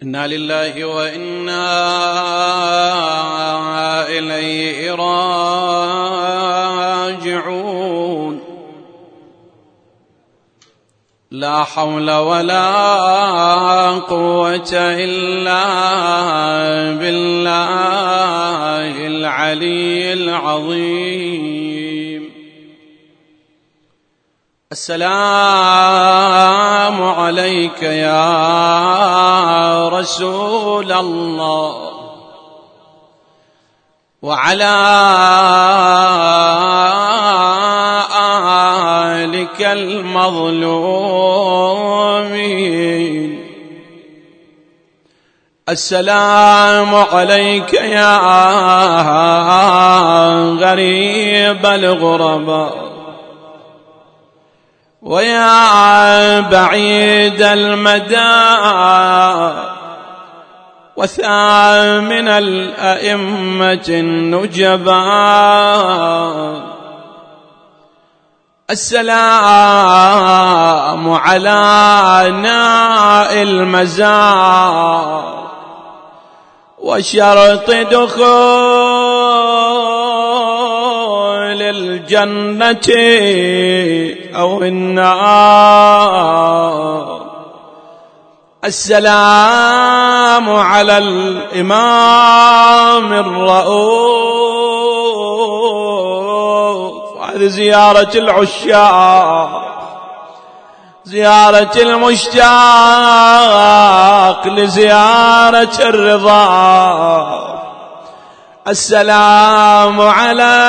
إنا لله وإنا إليه راجعون. لا حول ولا قوة إلا بالله العلي العظيم. السلام عليك يا رسول الله وعلى آلك المظلومين. السلام عليك يا غريب الغرباء ويا بعيد المدى وثامن الأئمة النجباء. السلام على ناء المزار وشرط دخول الجنة أو النار. السلام على الإمام الرؤوف. هذه زيارة العشاق، زيارة المشتاق لزيارة الرضا. السلام على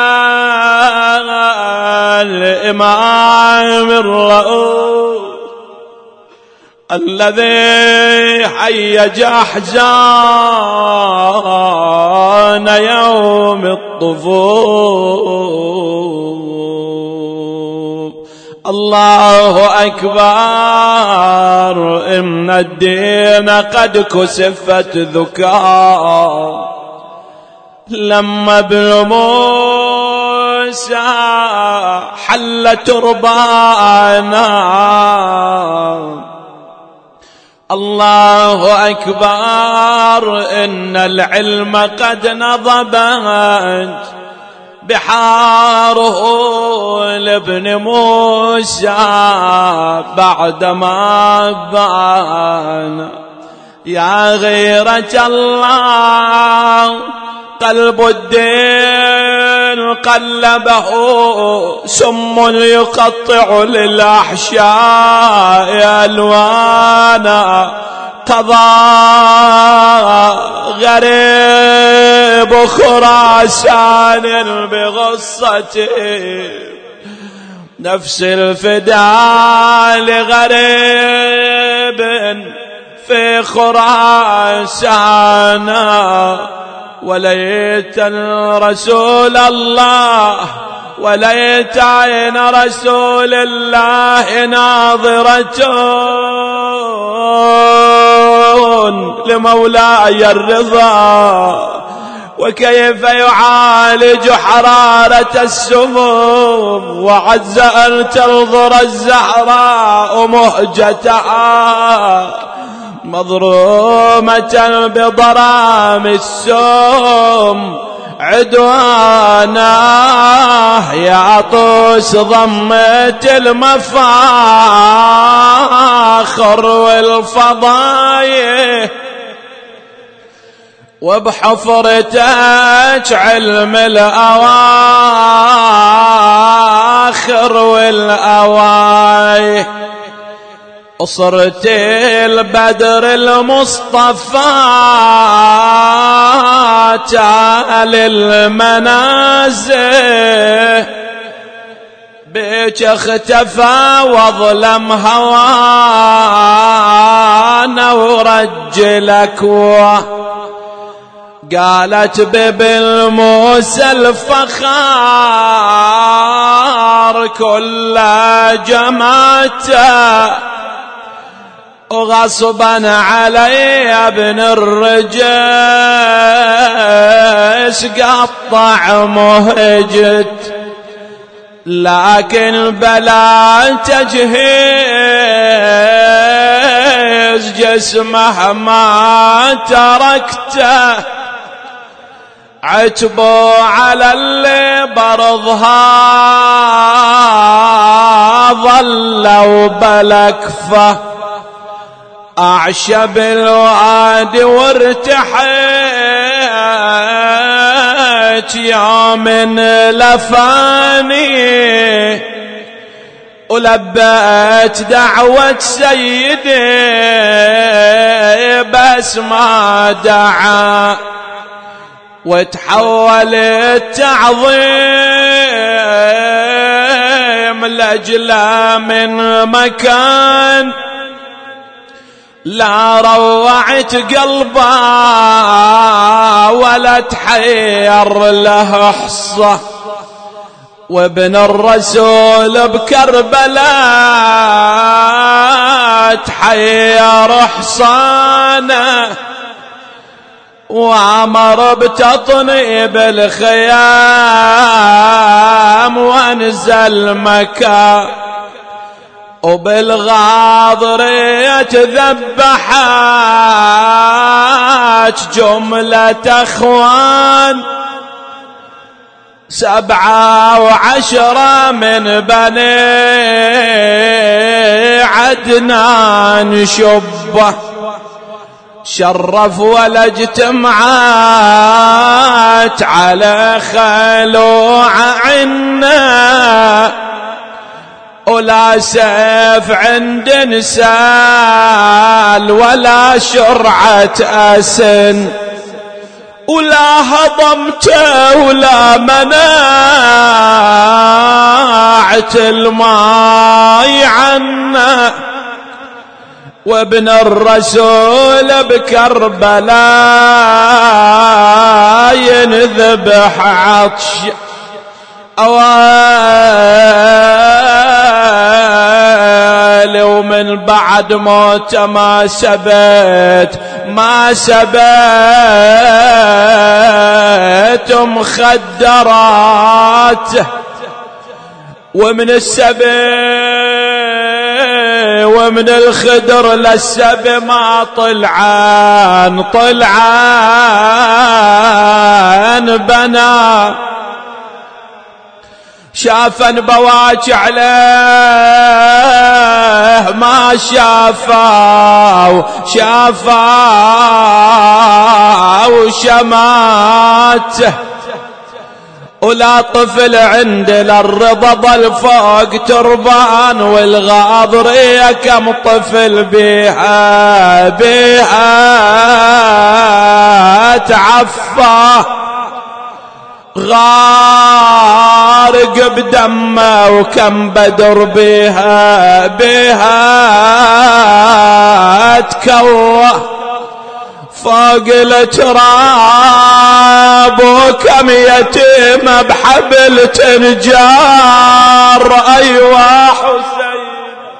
الإمام الرؤوف الذي حيج أحزان يوم الطفوف. الله أكبر، إن الدين قد كسفت ذكاء. لما ابن موسى حل تربانا. الله أكبر، إن العلم قد نضبت بحاره لابن موسى بعدما بان. يا غيرة الله قلب الدين قلبه سم يقطع للأحشاء ألوانا. قضى غريب خراسان بغصته نفس الفداء لغريب في خراسان. وليت رسول الله، وليت عين رسول الله ناظرة لمولاي الرضا. وكيف يعالج حرارة السموم وعز أن تنظر الزهراء مهجتها مضرومة بضرام السم عدوانا. يا طوس ضمت المفاخر والفضايح وبحفرتك علم الأواخر والأوايح. أصرت البدر المصطفى تعالى المنازل بيك اختفى وظلم هوانا ورجلك. قالت بابن موسى الفخار كل جماته وغصبا علي ابن الرجس قطع مهجت. لكن بلا تجهيز جسمه ما تركته، عتبوا على اللي برضها ظلوا بلكفه، أعشب الوادي وارتحت يا من لفاني، ولبيت دعوة سيدي بس ما دعا، وتحول التعظيم لأجله من مكان لا روعت قلبه ولا تحير له حصة. وابن الرسول بكربلاء تحير حصانه، وامر بتطنيب الخيام وانزل مكان، وبالغاضرية ذبحت جملة اخوان 7 و10 من بني عدنان شبه، شرف ولا اجتمعت على خلوع عنا، ولا سيف عند نسال ولا شرعة أسن، ولا هضمته ولا منعت الماء عنا. وابن الرسول بكربلاء ينذبح عطش أوالي، ومن بعد موت ما سبت مخدرات، ومن السبي ومن الخدر للسبي ما طلعان بنا، شافا بواجع له ما شافا وشماته، ولا طفل عند الرضا ضل فوق تربان، والغاضرية كم طفل بيها تعفى، غارق بدمه وكم بدر بها تكوى فوق التراب، وكم يتيم بحبل تنجار. أيوة حسين،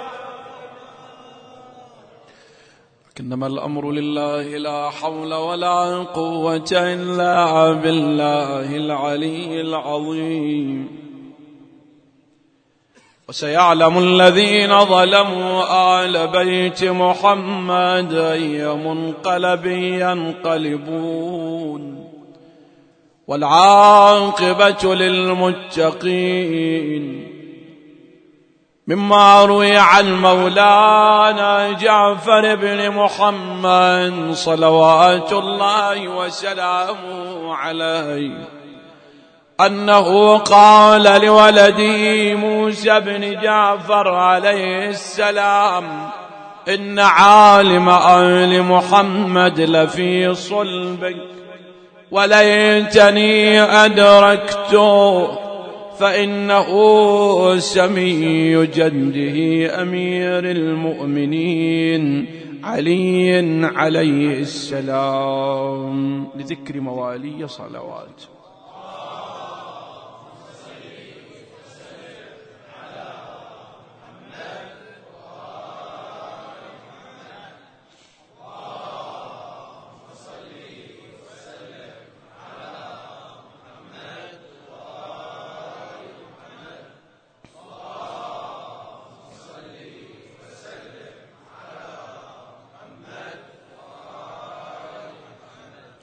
إنما الأمر لله لا حول ولا قوة إلا بالله العلي العظيم. وسيعلم الذين ظلموا آل بيت محمد أي منقلب ينقلبون، والعاقبة للمتقين. مما روي عن مولانا جعفر بن محمد صلوات الله وسلامه عليه أنه قال لولده موسى بن جعفر عليه السلام: إن عالم آل محمد لفي صلبك، وليتني أدركته، فإنه سمي جده أمير المؤمنين علي عليه السلام. لذكر موالي صلوات.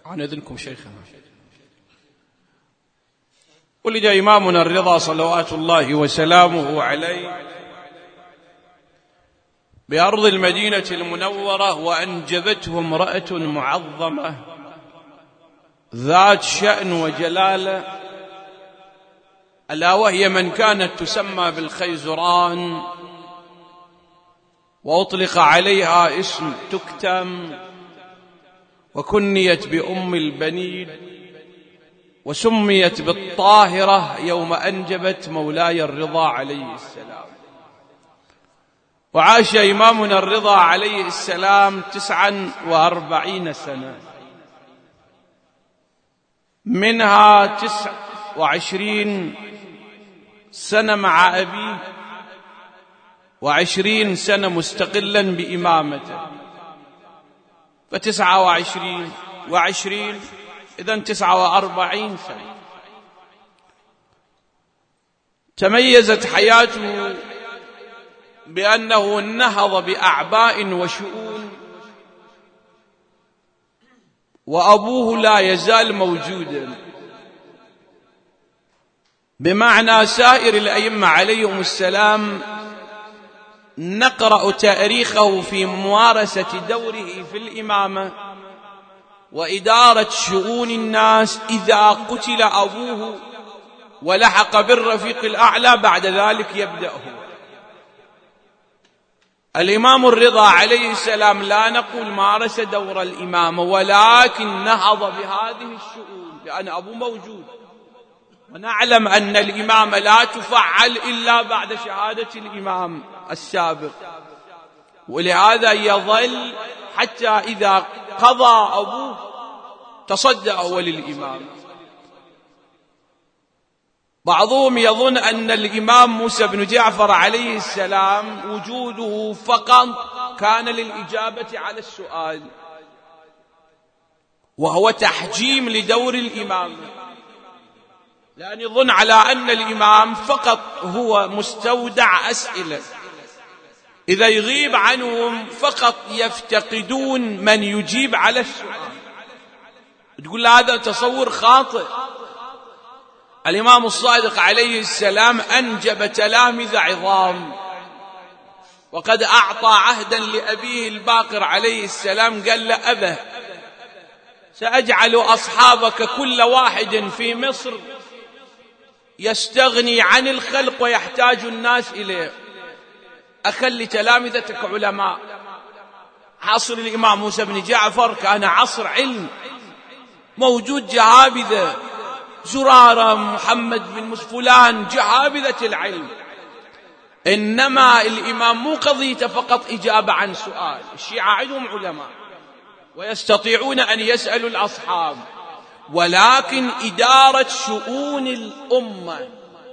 عن إذنكم شيخنا. ولد إمامنا الرضا صلوات الله وسلامه عليه بأرض المدينة المنورة، وأنجبته امرأة معظمة ذات شأن وجلالة، ألا وهي من كانت تسمى بالخيزران، وأطلق عليها اسم تكتم، وكنيت بأم البنين، وسميت بالطاهرة يوم أنجبت مولاي الرضا عليه السلام. وعاش إمامنا الرضا عليه السلام 49 سنة، منها 29 سنة مع أبيه، و20 سنة مستقلا بإمامته، ف29 و20 إذن 49 سنة. تميزت حياته بأنه نهض بأعباء وشؤون، وأبوه لا يزال موجودا، بمعنى سائر الأئمة عليهم السلام نقرأ تاريخه في ممارسة دوره في الإمامة وإدارة شؤون الناس إذا قتل أبوه ولحق بالرفيق الأعلى، بعد ذلك يبدأ هو. الإمام الرضا عليه السلام لا نقول مارس دور الإمامة، ولكن نهض بهذه الشؤون لأن أبوه موجود، ونعلم أن الإمامة لا تفعل إلا بعد شهادة الإمام السابق، ولهذا يظل حتى إذا قضى أبوه تصدى هو للإمام. بعضهم يظن أن الإمام موسى بن جعفر عليه السلام وجوده فقط كان للإجابة على السؤال، وهو تحجيم لدور الإمام، لأن يظن على أن الإمام فقط هو مستودع أسئلة، إذا يغيب عنهم فقط يفتقدون من يجيب على السؤال. تقول هذا تصور خاطئ. الإمام الصادق عليه السلام أنجب تلامذة عظام، وقد أعطى عهدا لأبيه الباقر عليه السلام، قال له: أبه، سأجعل أصحابك كل واحد في مصر يستغني عن الخلق ويحتاج الناس إليه، أخلي تلامذتك علماء. عصر الإمام موسى بن جعفر كان عصر علم، موجود جهابذة، زرارة، محمد بن فلان، جهابذة العلم. إنما الإمام مو قضيته فقط إجابة عن سؤال، الشيعة عندهم علماء ويستطيعون أن يسألوا الأصحاب، ولكن إدارة شؤون الأمة.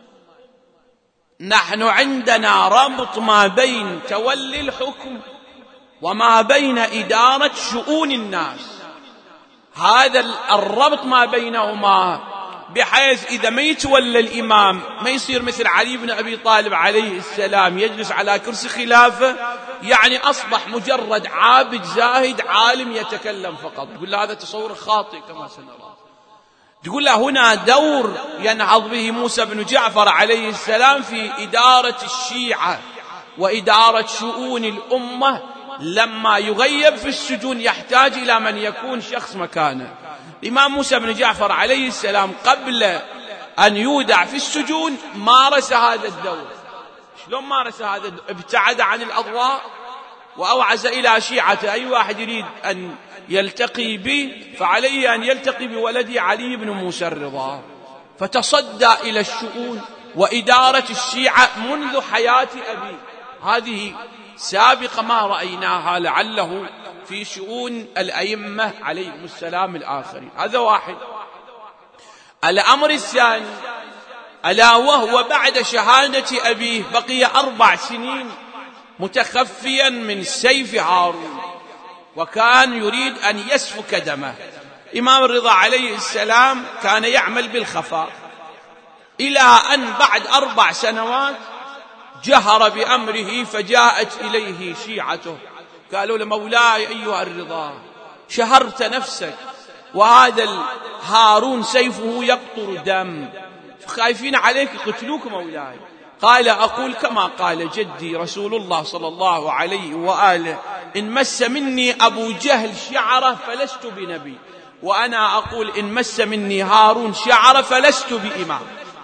نحن عندنا ربط ما بين تولي الحكم وما بين إدارة شؤون الناس، هذا الربط ما بينهما، بحيث إذا ما يتولى الإمام ما يصير مثل علي بن أبي طالب عليه السلام يجلس على كرسي خلافة، يعني أصبح مجرد عابد زاهد عالم يتكلم فقط. تقول هذا تصور خاطئ كما سنرى. تقول له هنا دور ينهض به موسى بن جعفر عليه السلام في إدارة الشيعة وإدارة شؤون الأمة. لما يغيب في السجون يحتاج إلى من يكون شخص مكانه. الإمام موسى بن جعفر عليه السلام قبل أن يودع في السجون مارس هذا الدور. شلون مارس هذا الدور؟ ابتعد عن الأضواء وأوعز إلى شيعته: أي واحد يريد أن يلتقي بي فعليه أن يلتقي بولدي علي بن موسى الرضا. فتصدى إلى الشؤون وإدارة الشيعة منذ حياة أبيه، هذه سابقة ما رأيناها لعله في شؤون الأئمة عليهم السلام الآخرين. هذا واحد. الأمر الثاني ألا وهو بعد شهادة أبيه بقي 4 سنين متخفيا من سيف هارون، وكان يريد أن يسفك دمه. إمام الرضا عليه السلام كان يعمل بالخفاء، إلى أن بعد 4 سنوات جهر بأمره، فجاءت إليه شيعته قالوا له: مولاي أيها الرضا، شهرت نفسك وهذا هارون سيفه يقطر دم، خايفين عليك يقتلوك مولاي. قال أقول كما قال جدي رسول الله صلى الله عليه وآله: إن مس مني أبو جهل شعره فلست بنبي، وأنا أقول إن مس مني هارون شعره فلست بإمام.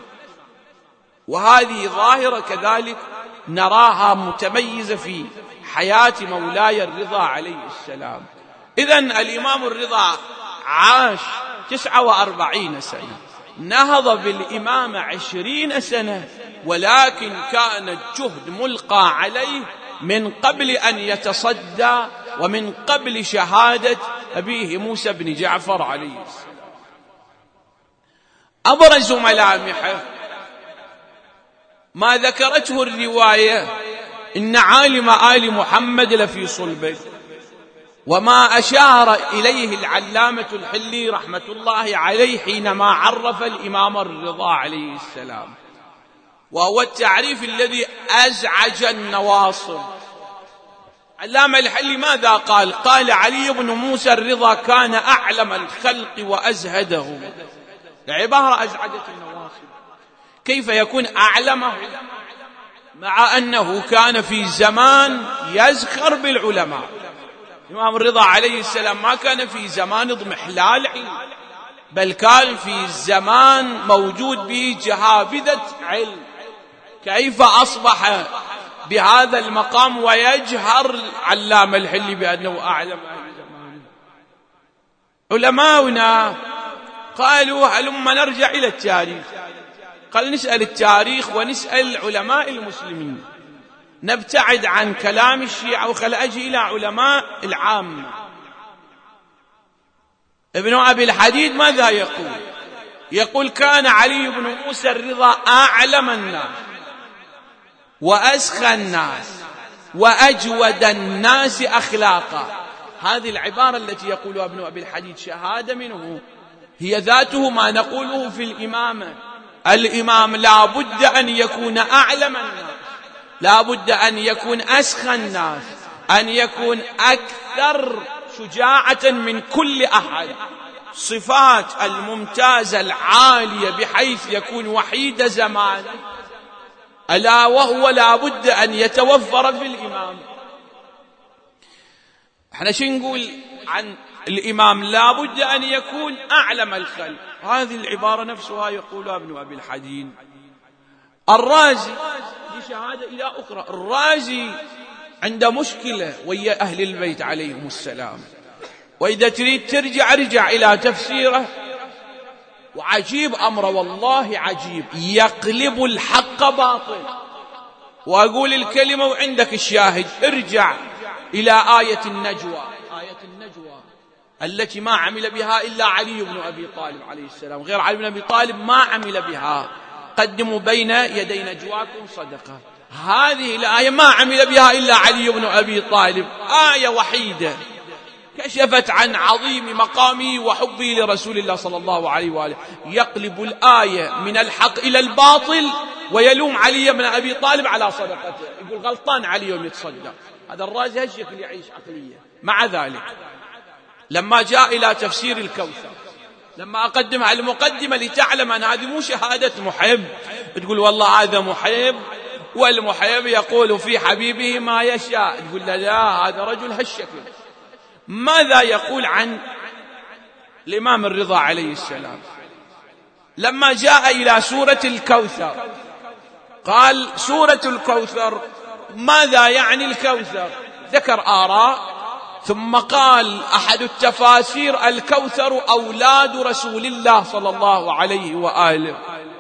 وهذه ظاهرة كذلك نراها متميزة في حياة مولاي الرضا عليه السلام. إذن الإمام الرضا عاش 49 سنة، نهض بالإمامة 20 سنة، ولكن كان الجهد ملقى عليه من قبل أن يتصدى ومن قبل شهادة أبيه موسى بن جعفر عليه السلام. أبرز ملامحه ما ذكرته الرواية: إن عالم آل محمد لفي صلبه، وما أشار إليه العلامة الحلي رحمة الله عليه حينما عرف الإمام الرضا عليه السلام، وهو التعريف الذي أزعج النواصر. علامة الحلي ماذا قال؟ قال: علي بن موسى الرضا كان أعلم الخلق وأزهدهم. العبارة أزعجت النواصر، كيف يكون أعلمه مع أنه كان في زمان يزخر بالعلماء؟ الإمام الرضا عليه السلام ما كان في زمان اضمحلال علم، بل كان في زمان موجود به جهابذة علم. كيف أصبح بهذا المقام ويجهر علامة الحلي بأنه أعلم أهل زمانه؟ علماؤنا قالوا: هلما نرجع إلى التاريخ. قال: نسأل التاريخ ونسأل علماء المسلمين، نبتعد عن كلام الشيعة وخل أجي إلى علماء العامة. ابن أبي الحديد ماذا يقول؟ يقول: كان علي بن موسى الرضا أعلم الناس وأسخى الناس وأجود الناس أخلاقا. هذه العبارة التي يقولها ابن أبي الحديد شهادة منه، هي ذاته ما نقوله في الإمامة. الإمام لا بد أن يكون أعلم الناس، لا بد أن يكون أسخى الناس، أن يكون أكثر شجاعة من كل أحد، صفات الممتازة العالية بحيث يكون وحيد زمان، ألا وهو لا بد أن يتوفر في الإمام. احنا شو نقول عن الإمام؟ لا بد أن يكون أعلم الخلق. هذه العبارة نفسها يقولها ابن أبي الحديد. الرازي دي شهادة إلى أخرى. الرازي عنده مشكلة ويا أهل البيت عليهم السلام، وإذا تريد ترجع ارجع إلى تفسيره، وعجيب أمره والله عجيب، يقلب الحق باطل. وأقول الكلمة وعندك الشاهد، ارجع إلى آية النجوى، آية النجوى التي ما عمل بها إلا علي بن أبي طالب عليه السلام، غير علي بن أبي طالب ما عمل بها. قدموا بين يدي نجواكم صدقة. هذه الآية ما عمل بها إلا علي بن أبي طالب، آية وحيدة كشفت عن عظيم مقامه وحبه لرسول الله صلى الله عليه وآله. يقلب الآية من الحق إلى الباطل ويلوم علي بن أبي طالب على صدقته، يقول غلطان علي يوم يتصدق. هذا الرازي هالشكل يعيش عقلية. مع ذلك لما جاء إلى تفسير الكوثر، لما أقدمها المقدمة لتعلم أن هذه مو شهادة محب تقول والله هذا محب والمحب يقول في حبيبه ما يشاء، تقول لا هذا رجل هالشكل. ماذا يقول عن الإمام الرضا عليه السلام؟ لما جاء إلى سورة الكوثر قال: سورة الكوثر ماذا يعني الكوثر؟ ذكر آراء، ثم قال أحد التفاسير: الكوثر أولاد رسول الله صلى الله عليه وآله.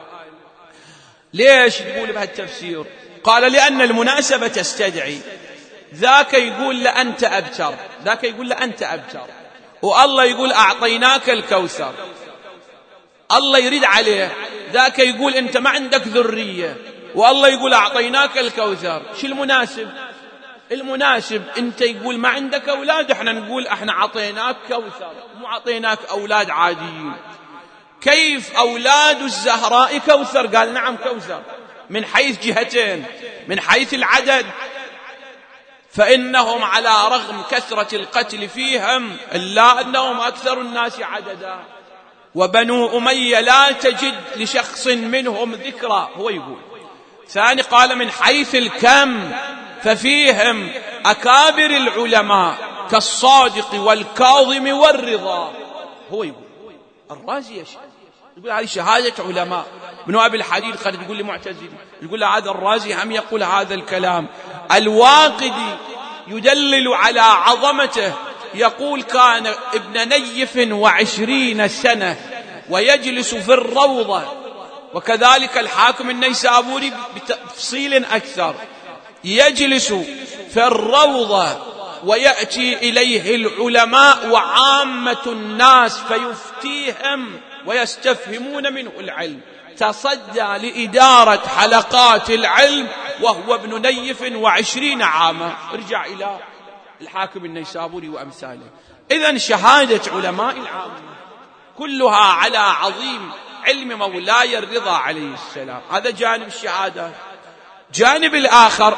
ليش تقول بهالتفسير؟ قال: لأن المناسبة تستدعي. ذاك يقول لأنت أبتر، ذاك يقول لأنت أبتر، والله يقول أعطيناك الكوثر، الله يريد عليه. ذاك يقول أنت ما عندك ذرية، والله يقول أعطيناك الكوثر. شو المناسب؟ المناسب أنت يقول ما عندك أولاد، احنا نقول احنا عطيناك كوثر، مو عطيناك أولاد عاديين. كيف أولاد الزهراء كوثر؟ قال نعم كوثر، من حيث جهتين، من حيث العدد فإنهم على رغم كثرة القتل فيهم إلا أنهم أكثر الناس عددا، وبنو أمية لا تجد لشخص منهم ذكرى. هو يقول ثاني قال من حيث الكم ففيهم أكابر العلماء كالصادق والكاظم والرضا. هو يقول الرازي يقول هذه شهادة علماء. ابن أبي الحديد قد تقول لي معتزلي، يقول هذا الرازي هم يقول هذا الكلام. الواقدي يدلل على عظمته، يقول كان ابن نيف 20 سنة ويجلس في الروضة، وكذلك الحاكم النيسابوري بتفصيل أكثر، يجلس في الروضة ويأتي إليه العلماء وعامة الناس فيفتيهم ويستفهمون منه العلم. تصدى لإدارة حلقات العلم وهو ابن نيف 20 عاما. ارجع إلى الحاكم النيسابوري وأمثاله. إذن شهادة علماء العامة كلها على عظيم علم مولاي الرضا عليه السلام. هذا جانب الشهادة. جانب الآخر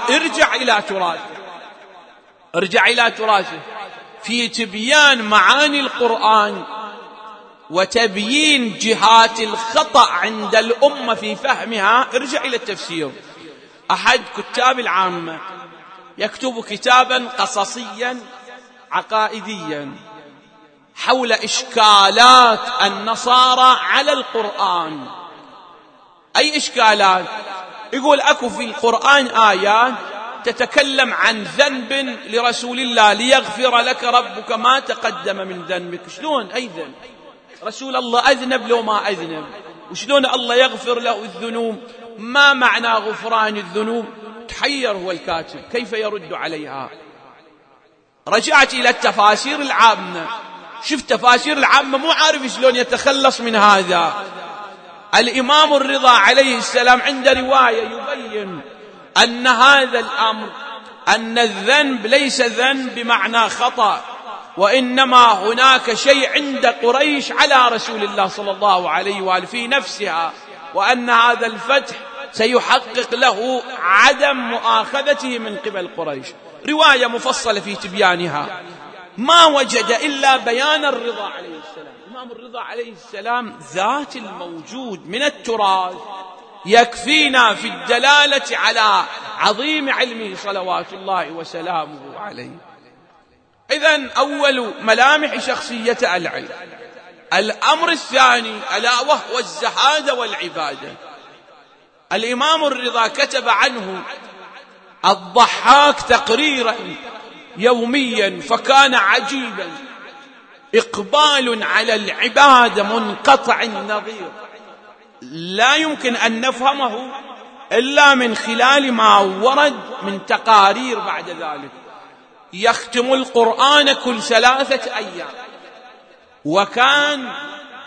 ارجع إلى تراثه في تبيان معاني القرآن وتبيين جهات الخطأ عند الأمة في فهمها. ارجع إلى التفسير. أحد كتاب العامة يكتب كتابا قصصيا عقائديا حول إشكالات النصارى على القرآن. أي إشكالات؟ يقول أكو في القرآن آيات تتكلم عن ذنب لرسول الله ليغفر لك ربك ما تقدم من ذنبك. شلون؟ أي ذنب؟ رسول الله أذنب لو ما أذنب؟ وشلون الله يغفر له الذنوب؟ ما معنى غفران الذنوب؟ تحير هو الكاتب كيف يرد عليها. رجعت إلى التفاسير العامة، شفت تفاسير العامة مو عارف شلون يتخلص من هذا. الإمام الرضا عليه السلام عند رواية يبين أن هذا الأمر، أن الذنب ليس ذنب بمعنى خطأ، وإنما هناك شيء عند قريش على رسول الله صلى الله عليه وآله في نفسها، وأن هذا الفتح سيحقق له عدم مؤاخذته من قبل قريش. رواية مفصلة في تبيانها. ما وجد إلا بيان الرضا عليه السلام. الإمام الرضا عليه السلام ذات الموجود من التراث يكفينا في الدلالة على عظيم علمه صلوات الله وسلامه عليه. إذن أول ملامح شخصية العلم. الأمر الثاني ألا وهو الزهادة والعبادة. الإمام الرضا كتب عنه الضحاك تقريرا يوميا فكان عجيبا، إقبال على العبادة منقطع النظير، لا يمكن أن نفهمه إلا من خلال ما ورد من تقارير بعد ذلك. يختم القرآن كل 3 أيام، وكان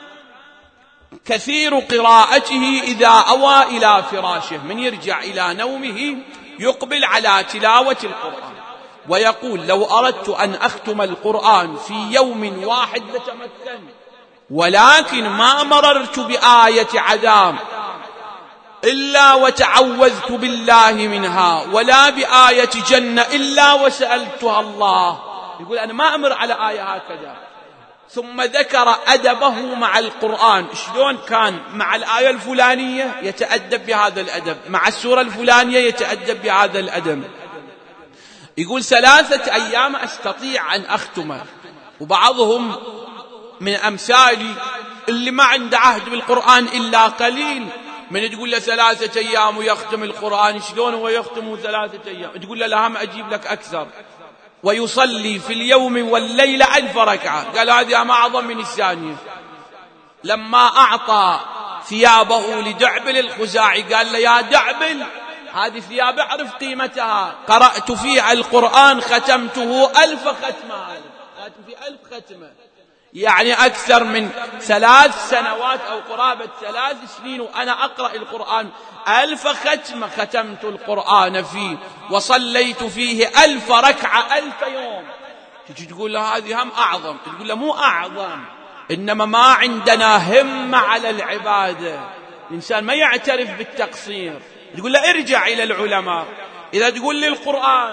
كثير قراءته إذا أوى إلى فراشه من يرجع إلى نومه يقبل على تلاوة القرآن، ويقول لو أردت أن أختم القرآن في يوم واحد لتمكن، ولكن ما مررت بآية عذاب إلا وتعوذت بالله منها، ولا بآية جنة إلا وسألتها الله. يقول أنا ما أمر على آية هكذا. ثم ذكر أدبه مع القرآن، شلون كان مع الآية الفلانية يتأدب بهذا الأدب، مع السورة الفلانية يتأدب بهذا الأدب. يقول 3 أيام أستطيع أن أختمه. وبعضهم من أمثالي اللي ما عنده عهد بالقرآن إلا قليل، من تقول له 3 أيام ويختم القرآن، شلون هو يختم 3 أيام؟ تقول له لا هم أجيب لك أكثر. ويصلي في اليوم والليلة 1000 ركعة. قال هذه ما أعظم من الثانية. لما أعطى ثيابه لدعبل الخزاعي قال له يا دعبل هذه ثياب أعرف قيمتها، قرأت فيها القرآن ختمته 1000 ختمة، ختم في 1000 ختمة، يعني أكثر من 3 سنوات أو قرابة 3 سنين وأنا أقرأ القرآن 1000 ختمة ختمت القرآن فيه، وصليت فيه 1000 ركعة 1000 يوم. تجي تقول له هذه هم أعظم، تقول له مو أعظم، إنما ما عندنا همة على العبادة. الإنسان ما يعترف بالتقصير. تقول له ارجع إلى العلماء. إذا تقول لي القرآن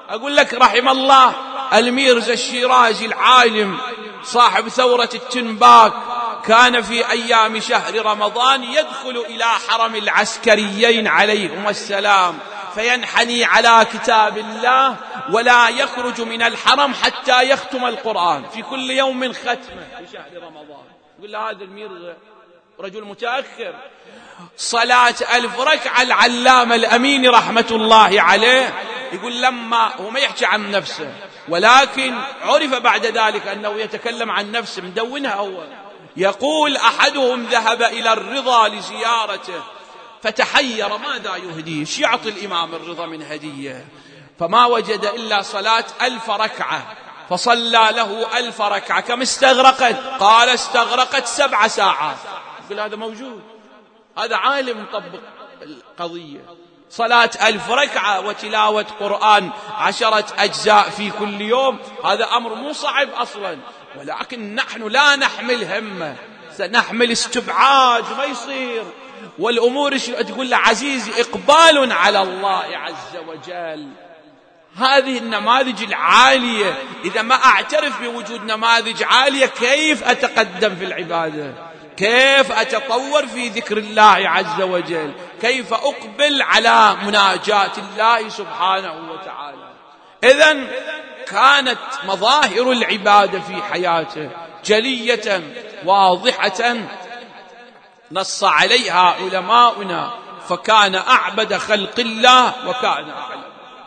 أقول لك رحم الله الميرزا الشيرازي العالم صاحب ثورة التنباك، كان في أيام شهر رمضان يدخل إلى حرم العسكريين عليهم السلام فينحني على كتاب الله ولا يخرج من الحرم حتى يختم القرآن في كل يوم ختمة في شهر رمضان. يقول له هذا الميرزا رجل متأخر. صلاة 1000 ركعة العلامة الأمين رحمة الله عليه يقول لما هو ما يحكي عن نفسه، ولكن عرف بعد ذلك أنه يتكلم عن نفسه مدونها هو. يقول أحدهم ذهب إلى الرضا لزيارته فتحير ماذا يهديه، شو يعطي الإمام الرضا من هدية، فما وجد إلا صلاة 1000 ركعة، فصلى له 1000 ركعة. كم استغرقت؟ قال استغرقت 7 ساعات. يقول هذا موجود، هذا عالم مطبق القضية. صلاة 1000 ركعة وتلاوة قرآن 10 أجزاء في كل يوم، هذا أمر مو صعب أصلا، ولكن نحن لا نحمل همة، سنحمل استبعاد ما يصير. والأمور تقول له عزيزي إقبال على الله عز وجل. هذه النماذج العالية إذا ما أعترف بوجود نماذج عالية كيف أتقدم في العبادة؟ كيف أتطور في ذكر الله عز وجل؟ كيف أقبل على مناجاة الله سبحانه وتعالى؟ إذن كانت مظاهر العبادة في حياته جلية واضحة نص عليها علماؤنا، فكان أعبد خلق الله وكان أعلم.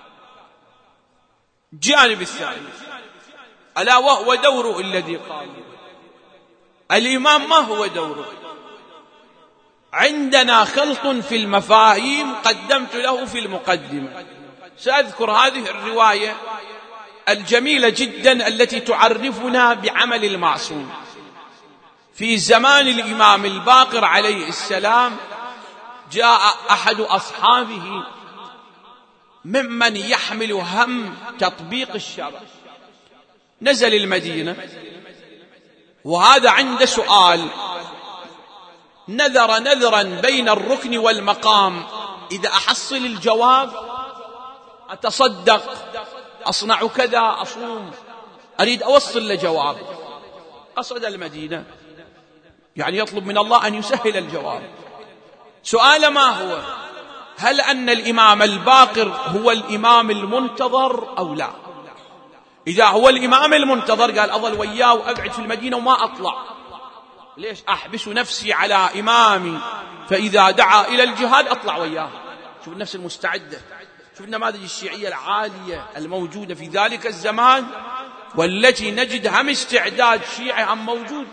الجانب الثاني ألا وهو دوره الذي قال الإمام. ما هو دوره؟ عندنا خلط في المفاهيم قدمت له في المقدمة. سأذكر هذه الرواية الجميلة جدا التي تعرفنا بعمل المعصوم. في زمان الإمام الباقر عليه السلام جاء أحد أصحابه ممن يحمل هم تطبيق الشرع، نزل المدينة وهذا عنده سؤال، نذر نذرا بين الركن والمقام، إذا أحصل الجواب أتصدق، أصنع كذا، أصوم، أريد أوصل لجواب. قصد المدينة يعني يطلب من الله أن يسهل الجواب. سؤال ما هو؟ هل أن الإمام الباقر هو الإمام المنتظر أو لا؟ إذا هو الإمام المنتظر قال أظل وياه وأقعد في المدينة وما أطلع، ليش أحبس نفسي على إمامي، فإذا دعا إلى الجهاد أطلع وياه. شوف النفس المستعدة، شوف النماذج الشيعية العالية الموجودة في ذلك الزمان، والتي نجد هم استعداد شيعي هم موجود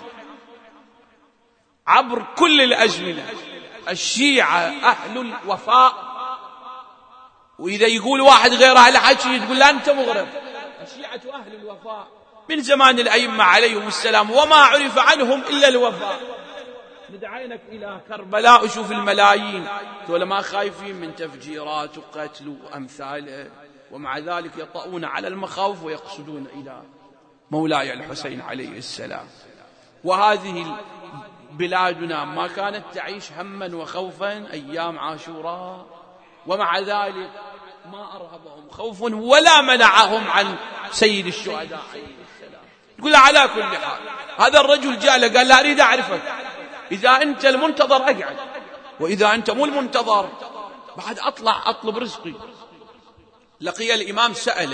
عبر كل الأزمنة. الشيعة أهل الوفاء، وإذا يقول واحد غير أهل حكي تقول لا أنت مغرب. الشيعة أهل الوفاء من زمان الأئمة عليهم السلام، وما عرف عنهم إلا الوفاء. ندعينك إلى كربلاء وشوف الملايين ولا ما خايفين من تفجيرات وقتل وأمثاله، ومع ذلك يطؤون على المخاوف ويقصدون إلى مولاي الحسين عليه السلام. وهذه بلادنا ما كانت تعيش هما وخوفا أيام عاشوراء، ومع ذلك ما أرهبهم خوف ولا منعهم عن سيد الشهداء عليه السلام. يقول على كل حال هذا الرجل جاء له قال لا أريد أعرفك، إذا أنت المنتظر أقعد، وإذا أنت مو المنتظر بعد أطلع أطلب رزقي. لقي الإمام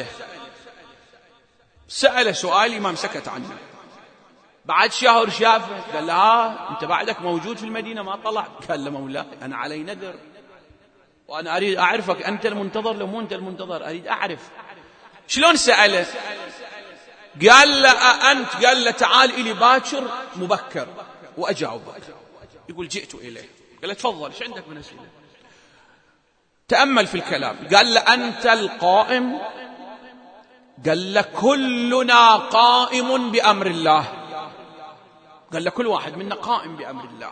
سأله سؤال، الإمام سكت عنه. بعد شهر شافه قال له أنت بعدك موجود في المدينة ما طلع؟ قال له مولاي أنا علي نذر وأنا أريد أعرفك، أنت المنتظر لو مو أنت المنتظر أريد أعرف. شلون سأله؟ قال له أنت؟ قال له تعال إلي باكر مبكر وأجاوبك. يقول جئت إليه. قال له تفضل ايش عندك من أسئلة؟ تأمل في الكلام. قال له أنت القائم؟ قال له كلنا قائم بأمر الله. قال له كل واحد منا قائم بأمر الله.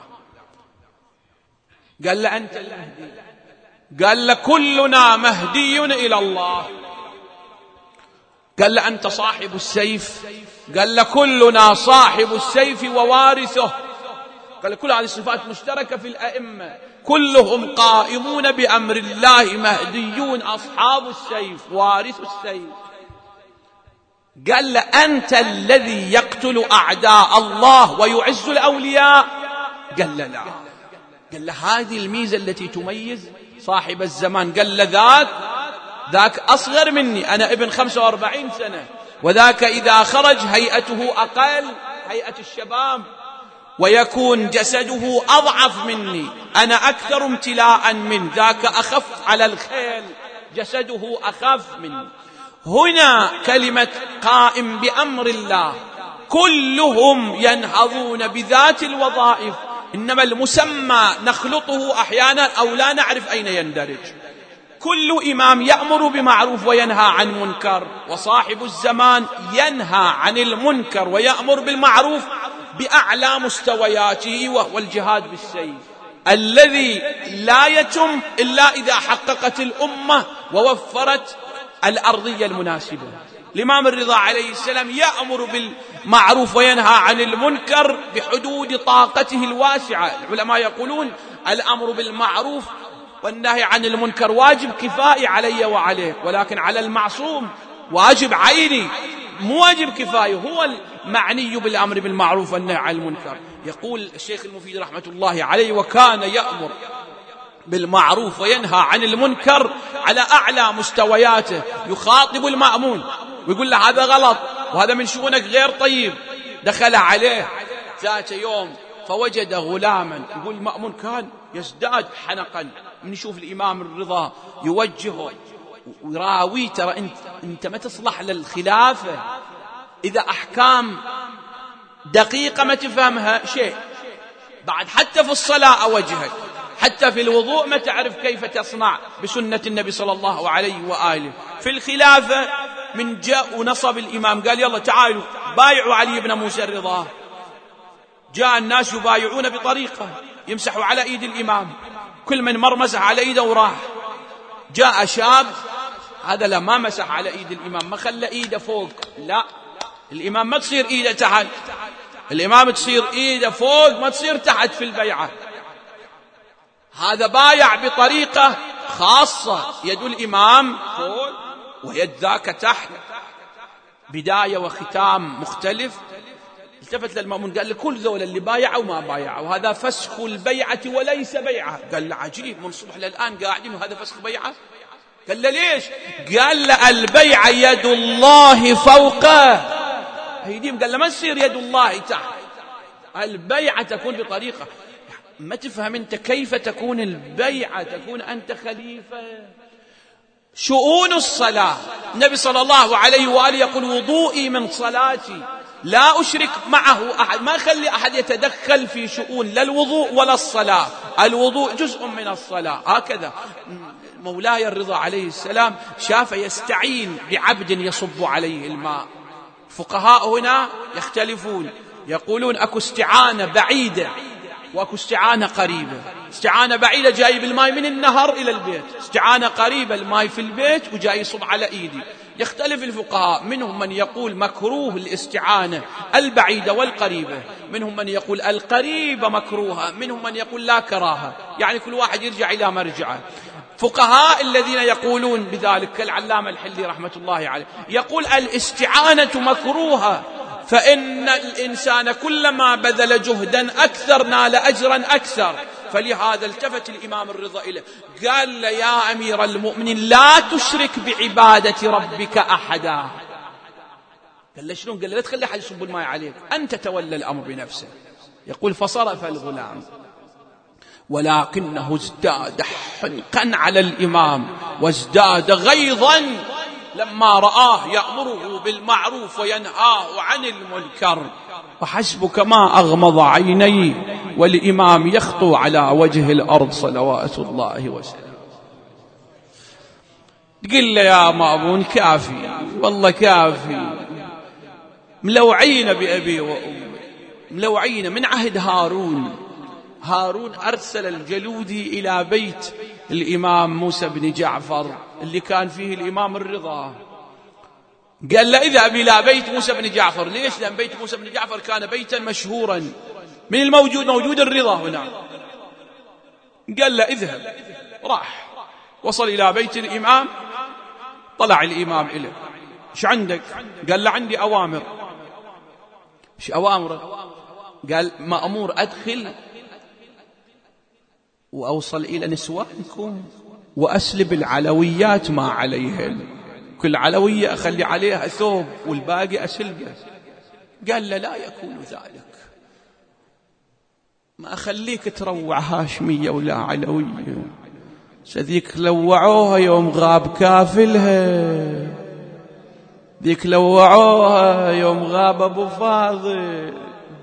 قال له أنت المهدي؟ قال له كلنا مهدي إلى الله. قال له أنت صاحب السيف؟ قال له كلنا صاحب السيف ووارثه. قال كل هذه الصفات مشتركة في الأئمة، كلهم قائمون بأمر الله، مهديون، أصحاب السيف، وارث السيف. قال له أنت الذي يقتل أعداء الله ويعز الأولياء؟ قال له لا. قال له هذه الميزة التي تميز صاحب الزمان. قال له ذاك أصغر مني، أنا ابن 45 سنة، وذاك إذا خرج هيئته أقل هيئة الشباب، ويكون جسده أضعف مني، أنا أكثر امتلاء من ذاك، أخف على الخيل، جسده أخف مني. هنا كلمة قائم بأمر الله، كلهم ينهضون بذات الوظائف، إنما المسمى نخلطه أحيانا أو لا نعرف أين يندرج. كل إمام يأمر بمعروف وينهى عن منكر، وصاحب الزمان ينهى عن المنكر ويأمر بالمعروف بأعلى مستوياته، وهو الجهاد بالسيف الذي لا يتم إلا إذا حققت الأمة ووفرت الأرضية المناسبة. الإمام الرضا عليه السلام يأمر بالمعروف وينهى عن المنكر بحدود طاقته الواسعة. العلماء يقولون الأمر بالمعروف والنهي عن المنكر واجب كفائي علي وعليه، ولكن على المعصوم واجب عيني، مو واجب كفاية، هو المعني بالأمر بالمعروف والنهي عن المنكر. يقول الشيخ المفيد رحمة الله عليه: وكان يأمر بالمعروف وينهى عن المنكر على أعلى مستوياته، يخاطب المأمون ويقول له هذا غلط وهذا من شؤونك غير طيب. دخل عليه ذات يوم فوجد غلاما، يقول المأمون كان يزداد حنقا من يشوف الإمام الرضا يوجهه ويراويه: ترى أنت ما تصلح للخلافة، إذا أحكام دقيقة ما تفهمها شيء، بعد حتى في الصلاة أوجهك، حتى في الوضوء ما تعرف كيف تصنع بسنة النبي صلى الله عليه وآله. في الخلافة من جاء ونصب الإمام قال يلا تعالوا بايعوا علي بن موسى الرضا، جاء الناس يبايعون بطريقة يمسحوا على إيد الإمام، كل من مر مسح على إيده وراح. جاء شاب، هذا لا ما مسح على إيد الإمام، ما خلى إيده فوق، لا الإمام ما تصير إيده تحت، الإمام تصير إيده فوق ما تصير تحت في البيعة. هذا بايع بطريقة خاصة، يد الإمام فوق ويد ذاك تحت، بداية وختام مختلف. التفت للمأمون قال لكل ذول اللي بايعوا وما بايعوا، هذا فسخ البيعة وليس بيعة. قال له عجيب، من صبح للآن قاعدين وهذا فسخ بيعة؟ قال له ليش؟ قال له البيعة يد الله فوقه أيديهم. قال له ما تصير يد الله تحت، البيعة تكون بطريقة ما تفهم أنت كيف تكون البيعة، تكون أنت خليفة. شؤون الصلاة، النبي صلى الله عليه وآله يقول: وضوئي من صلاتي لا أشرك معه أحد، ما خلي أحد يتدخل في شؤون لا الوضوء ولا الصلاة، الوضوء جزء من الصلاة. هكذا مولاي الرضا عليه السلام شاف يستعين بعبد يصب عليه الماء. الفقهاء هنا يختلفون، يقولون أكو استعانة بعيدة واكو استعانة قريبة. استعانة بعيدة جايب الماء من النهر إلى البيت، استعانة قريبة الماء في البيت وجاي يصب على إيدي. يختلف الفقهاء، منهم من يقول مكروه الاستعانة البعيدة والقريبة، منهم من يقول القريبة مكروهة، منهم من يقول لا كراهة، يعني كل واحد يرجع إلى مرجعه. فقهاء الذين يقولون بذلك كالعلامة الحلي رحمة الله عليه يقول الاستعانة مكروهة، فإن الإنسان كلما بذل جهدا أكثر نال أجرا أكثر. فلهذا التفت الإمام الرضا إليه قال له: يا أمير المؤمنين لا تشرك بعبادة ربك أحدا. قال له شنو؟ قال له لا تخلي أحد يصب الماء عليك، أنت تولى الأمر بنفسه. يقول: فصرف الغلام ولكنه ازداد حنقا على الإمام وازداد غيظا لما رآه يأمره بالمعروف وينهاه عن المنكر. وحسبك ما أغمض عيني والإمام يخطو على وجه الأرض صلوات الله وسلامه. تقول له يا مأمون كافي، والله كافي، ملوعين بأبي وأمي، ملوعين من عهد هارون. هارون أرسل الجلودي إلى بيت الإمام موسى بن جعفر اللي كان فيه الإمام الرضا، قال له اذهب إلى بيت موسى بن جعفر. ليش؟ لأن بيت موسى بن جعفر كان بيتا مشهورا، من الموجود؟ موجود الرضا هنا. قال له اذهب. راح وصل إلى بيت الإمام، طلع الإمام إليه. ايش عندك؟ قال له عندي أوامر. ايش أوامرك؟ قال مأمور أدخل وأوصل إلى نسوانكم وأسلب العلويات ما عليهن، كل علوية أخلي عليها ثوب والباقي أسلبه. قال له لا يكون ذلك، ما أخليك تروع هاشمية ولا علوية، سذيك لوعوها يوم غاب كافلها، ذيك لوعوها يوم غاب أبو فاضل.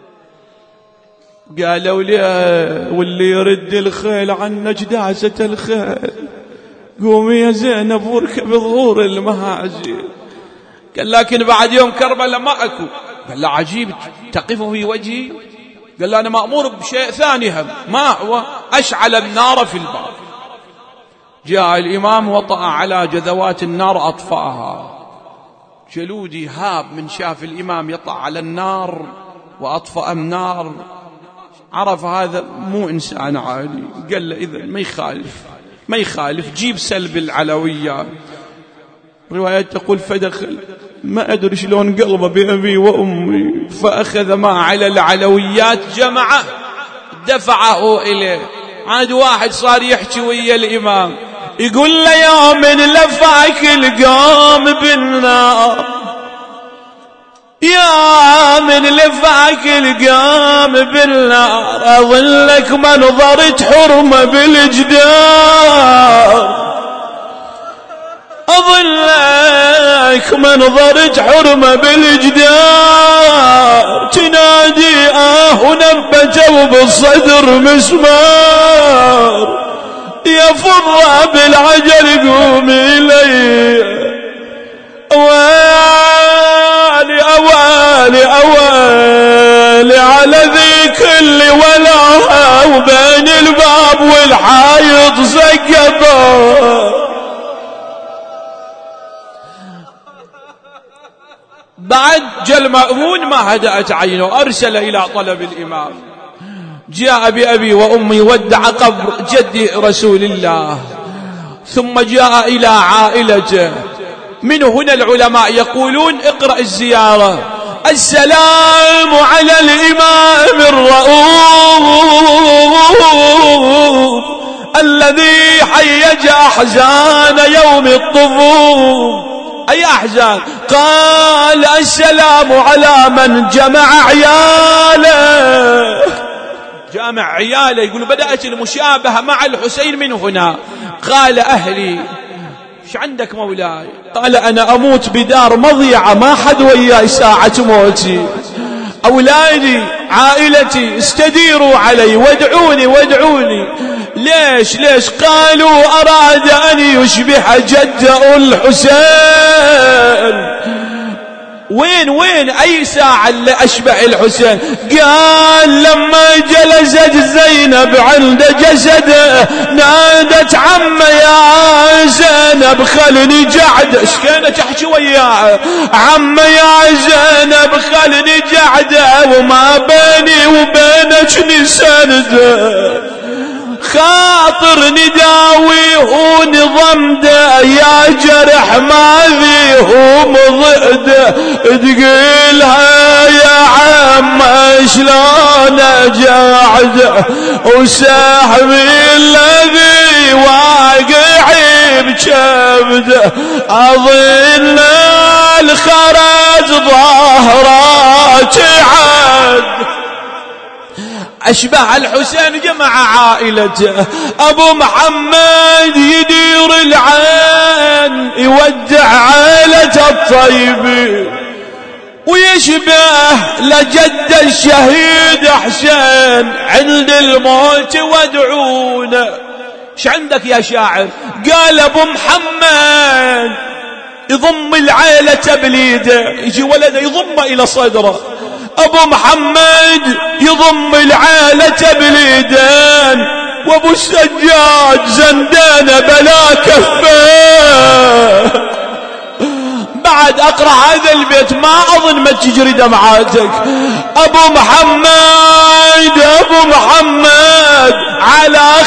قالوا لي واللي يرد الخيل عنك دعسة الخيل، قومي يا زينب واركب ظهور المهازي. قال لكن بعد يوم كربلاء ما أكو. قال له عجيب تقف في وجهي. قال له أنا مأمور بشيء ثاني هم. ما هو؟ أشعل النار في الباب. جاء الإمام وطأ على جذوات النار أطفأها. جلودي هاب من شاف الإمام يطأ على النار وأطفأ النار، عرف هذا مو إنسان عادي. قال له إذن ما يخالف جيب سلب العلويات. رواية تقول فدخل، ما أدري شلون قلبه بأبي وأمي، فأخذ ما على العلويات جمعه دفعه إليه. عاد واحد صار يحكي ويا الإمام يقول له يا من لفاك القوم بالنار، يا من لفاك القام بالنار، أظلك منظرة حرمة بالجدار، أظلك منظرة حرمة بالجدار، تنادي ونبته بالصدر مسمار، يا فضة بالعجل قومي لي، أوالي أوالي أوالي على ذيك اللي ولاها، وبين الباب والحايط سقطا. بعد جل مأمون ما هدأت عينه، أرسل إلى طلب الإمام. جاء بأبي وأمي ودع قبر جد رسول الله، ثم جاء إلى عائلته. من هنا العلماء يقولون اقرأ الزيارة: السلام على الإمام الرؤوف الذي حيج أحزان يوم الطفوف. أي أحزان؟ قال السلام على من جمع عياله. جامع عياله، يقول بدأت المشابهة مع الحسين من هنا. قال أهلي، ايش عندك مولاي؟ قال أنا أموت بدار مضيعة، ما حد وياي ساعة موتي، أولادي عائلتي استديروا علي وادعوني. ليش؟ قالوا أراد أن يشبه جده الحسين. وين أي ساعة اللي أشبه الحسين؟ قال لما جلست زينب عند جسده نادت عم يا زينب خلني قعدة. ايش كانت تحكي وياه؟ عم يا زينب خلني قعدة وما بيني وبينك نسنده، خاطر نداويه ونضمده، يا جرح ما فيه مضئده، تقيلها يا عم شلون قاعده، وسحبي الذي واقع بجبده، أظن الخرج ظهرات عد. أشبه الحسين جمع عائلته. أبو محمد يدير العين يودع عائلة الطيبين، ويشبه لجد الشهيد حسين عند الموت وادعونه. ايش عندك يا شاعر؟ قال أبو محمد يضم العائلة بليده، يجي ولده يضم إلى صدره. أبو محمد يضم العائلة باليدين، وأبو السجاد زندان بلا كفه. بعد أقرأ هذا البيت ما أظن ما تجري دمعاتك. أبو محمد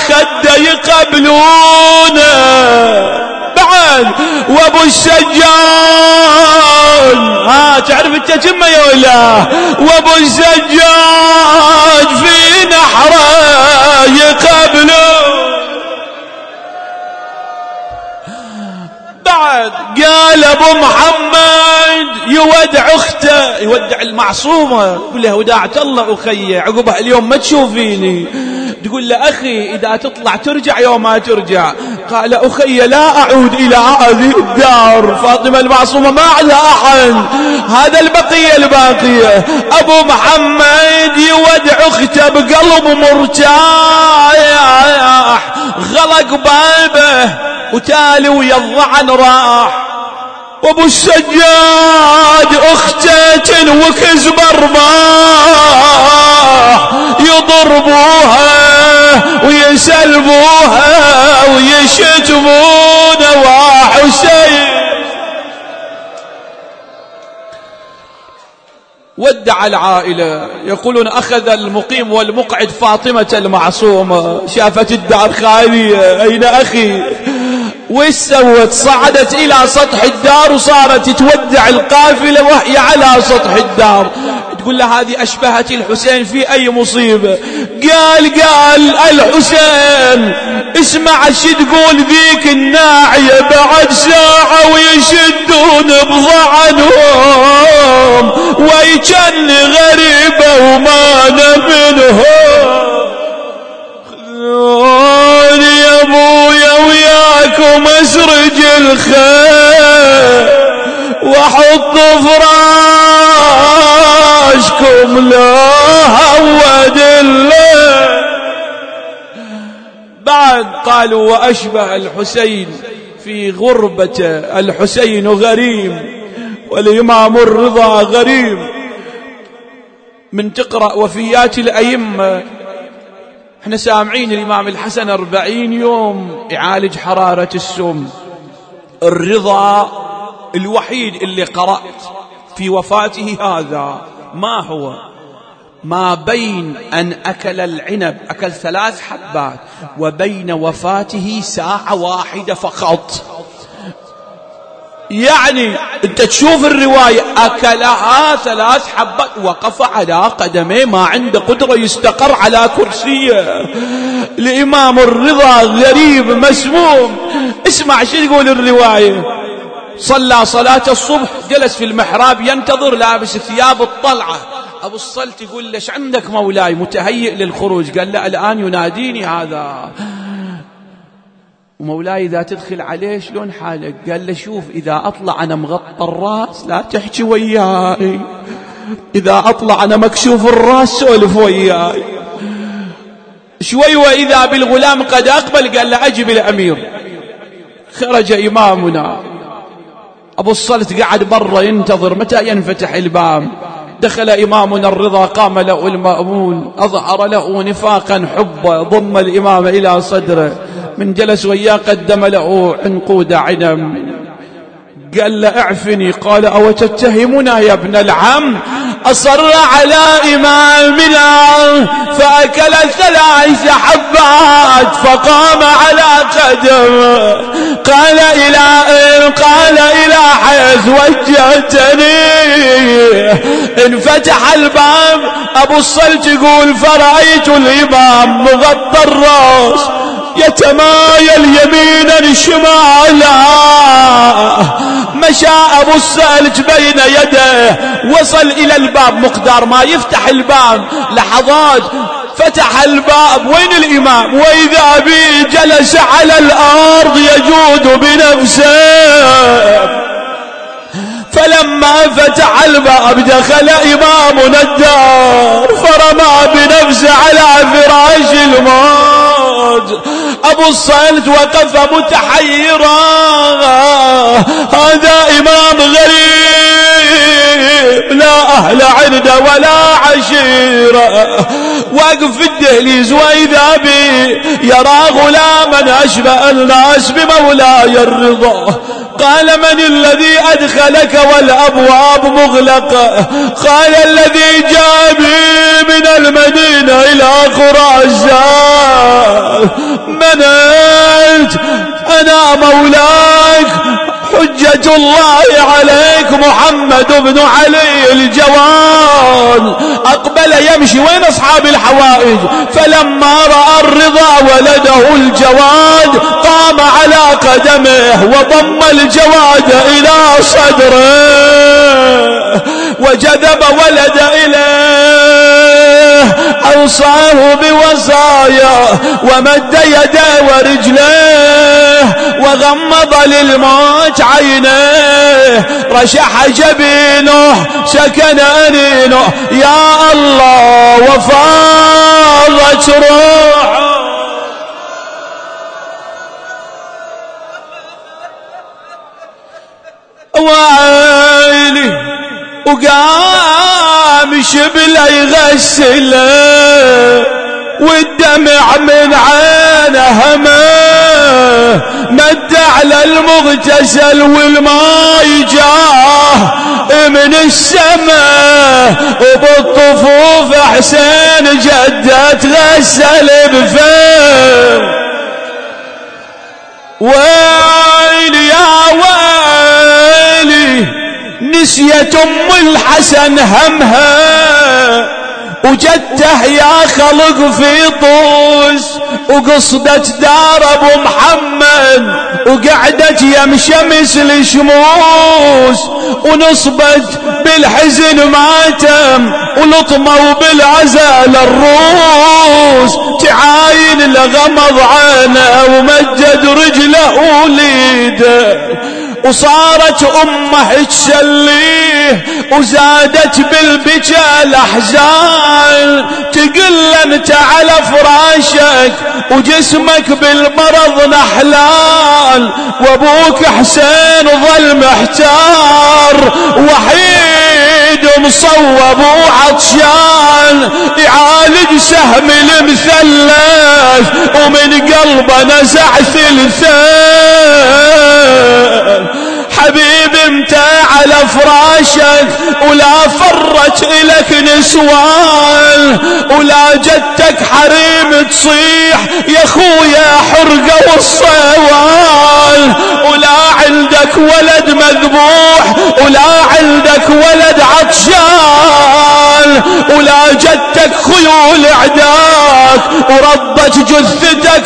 خده يقبلونه بعد. وابو السجاد تعرف انت كم يا ولا؟ وابو السجاد في نحره يقبلون بعد. قال ابو محمد يودع اخته، يودع المعصومه، يقول له وداعة الله اخي عقب اليوم ما تشوفيني. تقول له اخي اذا تطلع ترجع يوم ما ترجع. قال اخي لا اعود الى هذه الدار، فاطمه المعصومه ما عندها احد، هذا البقيه الباقيه. ابو محمد يودع اخته بقلب مرتاح، غلق بابه وتالي ويضعن راح. وابو السجاد اخته تنوكز برباح، يضربوها ويسلبوها ويشتمون وحسين. ودع العائلة. يقولون أخذ المقيم والمقعد فاطمة المعصومة، شافت الدار خالية، أين أخي؟ وإيش سوت؟ صعدت إلى سطح الدار وصارت تودع القافلة وهي على سطح الدار. تقول له هذه أشبهت الحسين في أي مصيبة؟ قال الحسين اسمع شو تقول ذيك الناعية، بعد ساعة ويشدون بضعنهم ويجن غريبة وما منهم. خذوني يا ابويا وياكم اسرج الخير واحط فراشكم لا هود الليل. بعد قالوا واشبه الحسين في غربته، الحسين غريب والإمام الرضا غريب. من تقرأ وفيات الأئمة احنا سامعين الإمام الحسن 40 يوم يعالج حرارة السم. الرضا الوحيد اللي قرأت في وفاته هذا ما هو؟ ما بين أن أكل العنب أكل 3 حبات وبين وفاته ساعة واحدة فقط. يعني انت تشوف الرواية أكلها 3 حبات، وقف على قدميه، ما عنده قدرة يستقر على كرسيه. الإمام الرضا غريب مسموم. اسمع شو يقول الرواية. صلى صلاة الصبح، جلس في المحراب ينتظر لابس ثياب الطلعة. أبو الصلت يقول ليش عندك مولاي متهيئ للخروج؟ قال لا الآن يناديني هذا. ومولاي إذا تدخل عليه شلون حالك؟ قال له شوف إذا أطلع أنا مغطى الرأس لا تحكي وياي، إذا أطلع أنا مكشوف الرأس سولف وياي. شوي وإذا بالغلام قد أقبل، قال له أجب الأمير. خرج إمامنا أبو الصلت قعد برا ينتظر متى ينفتح الباب. دخل إمامنا الرضا، قام له المأمون، أظهر له نفاقا حبه، ضم الإمام إلى صدره، من جلس وياه قدم له عنقود عنب. قال له اعفني. قال أو تتهمنا يا ابن العم؟ أصر على إمامنا فأكل 3 حبات فقام على قدمه. قال إلى حيث وجهتني. انفتح الباب. أبو الصلت يقول فرأيت الإمام مغطى الرأس يتمايل يمينا شمالا. مشى أبو الصلت بين يديه، وصل إلى الباب، مقدار ما يفتح الباب لحظات فتح الباب. وين الإمام؟ وإذا بي جلس على الأرض يجود بنفسه. فلما فتح الباب دخل إمامنا الدار فرمى بنفسه على فراش الموت. أبو الصلت وقف متحيرا، هذا إمام غريب لا أهل عنده ولا عشيرة. واقف في الدهليز وإذا بي يرى غلاما أشبه الناس بمولاي الرضا. قال من الذي أدخلك والأبواب مغلقة؟ قال الذي جاء بي من المدينة إلى خراسان. منت أنا مولاك حجة الله عليك محمد بن علي الجواد. أقبل يمشي وين أصحاب الحوائج؟ فلما رأى الرضا ولده الجواد قام على قدمه وضم الجواد إلى صدره وجذب ولد إليه أوصاه بوصايا ومد يديه ورجليه وغمض للموت عينيه رشح جبينه سكن أنينه يا الله وفاضت روحه. وعيلي وقام شبله يغسله والدمع من عينه همه مد على المغتسل والماء جاه من السماء وبالطفوف حسين جده تغسل بفم. ويلي يا ويلي نسيت ام الحسن همها وجدته يا خلق في طوس وقصدت دار ابو محمد وقعدت يمشمس الشموس ونصبت بالحزن ماتم ولطموا بالعزال الروس تعاين لغمض عينه ومجد رجله وليده وصارت امه تسليه وزادت بالبكاء الاحزان تقل انت على فراشك وجسمك بالمرض نحلان وابوك حسين ظل محتار وحيد مصوب وعطشان يعالج سهم المثلث ومن قلبه نزع ثلثان. حبيبي انت على فراشك ولا فرت الك نسوان ولا جدتك حريم تصيح يا خويا حرقه والصوان ولا عندك ولد مذبوح ولا عندك ولد عطشان ولا جدتك خيول عداك وربت جثتك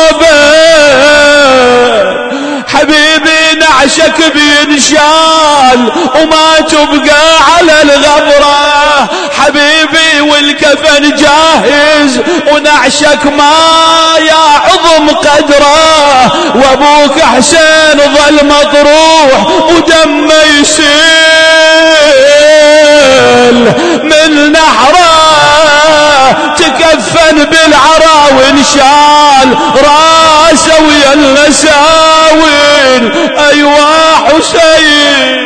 صابر. حبيبي نعشك بينشال وما تبقى على الغبرة حبيبي والكفن جاهز ونعشك ما يا عظم قدره وابوك حسين ظل مطروح ودمه يسيل من نحره تكفن بالعرا وانشال راسه ويا النساوين ايوا حسين.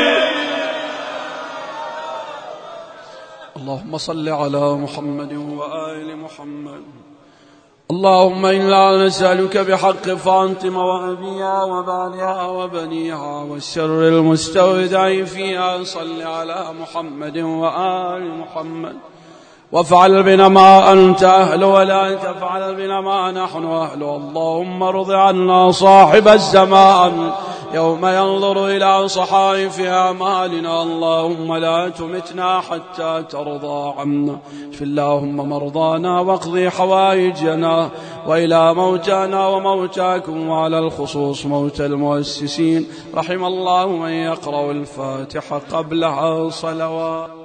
اللهم صل على محمد وآل محمد. اللهم إنا نسألك بحق فاطمة وأبيها وبالها وبنيها والشر المستودع فيها صل على محمد وآل محمد وافعل بنا ما أنت أهل ولا تفعل بنا ما نحن أهل. اللهم ارض عنا صاحب الزمان يوم ينظر إلى صحائف أعمالنا. اللهم لا تمتنا حتى ترضى عنا. اشف اللهم مرضانا واقضي حوائجنا وإلى موتانا وموتاكم وعلى الخصوص موتى المؤسسين. رحم الله من يقرأ الفاتحة قبلها صلوات.